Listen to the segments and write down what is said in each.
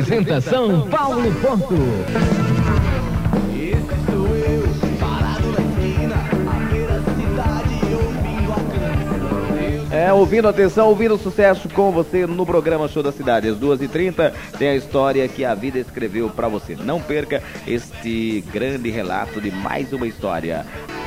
Apresentação Paulo Porto. Esse sou eu, parado na esquina, à beira da cidade, ouvindo a canção. Ouvindo, atenção, ouvindo sucesso com você no programa Show da Cidade. Às 2h30 tem a história que a vida escreveu pra você. Não perca este grande relato de mais uma história.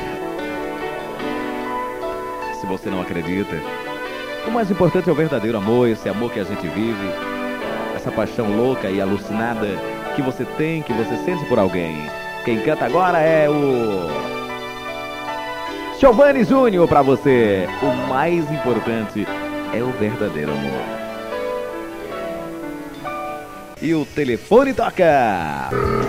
Se você não acredita, o mais importante é o verdadeiro amor, esse amor que a gente vive, essa paixão louca e alucinada que você tem, que você sente por alguém. Quem canta agora é o Giovanni Júnior pra você. O mais importante é o verdadeiro amor. E o telefone toca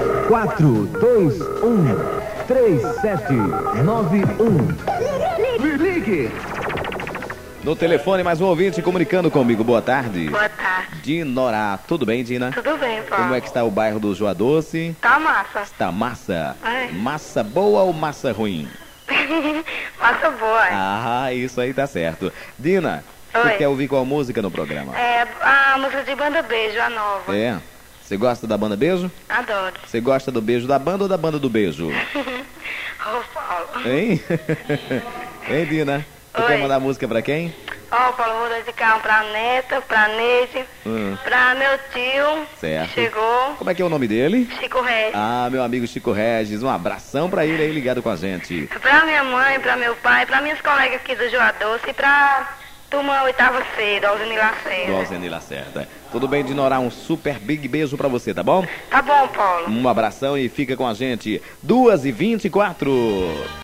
421-3791. Me ligue. no telefone, mais um ouvinte comunicando comigo. Boa tarde. Boa tarde. Dinorá. Tudo bem, Dina? Tudo bem, Paulo? Como é que está o bairro do Joa Doce? Tá massa. Está massa? É. Massa boa ou massa ruim? Massa boa. Ah, isso aí tá certo. Dina, Oi. você quer ouvir qual música no programa? É a música de Banda Beijo, a nova. É? Você gosta da banda Beijo? Adoro. Você gosta do beijo da banda ou da banda do beijo? Ô, Paulo. Hein? Hein, Dina? Você Oi. quer mandar música pra quem? Ó, Paulo, vou dedicar um pra Neta, pra Neide, pra meu tio. Certo. Chegou. Como é que é o nome dele? Chico Reis. Ah, meu amigo Chico Regis. Um abração pra ele aí ligado com a gente. Pra minha mãe, pra meu pai, pra minhas colegas aqui do Joa Doce e pra turma 8ª C, do Alzini Do Lacerda. Alzeni Lacerda. Tudo bem, Dinorá? Um super big beijo pra você, tá bom? Tá bom, Paulo. Um abração e fica com a gente. 2h24.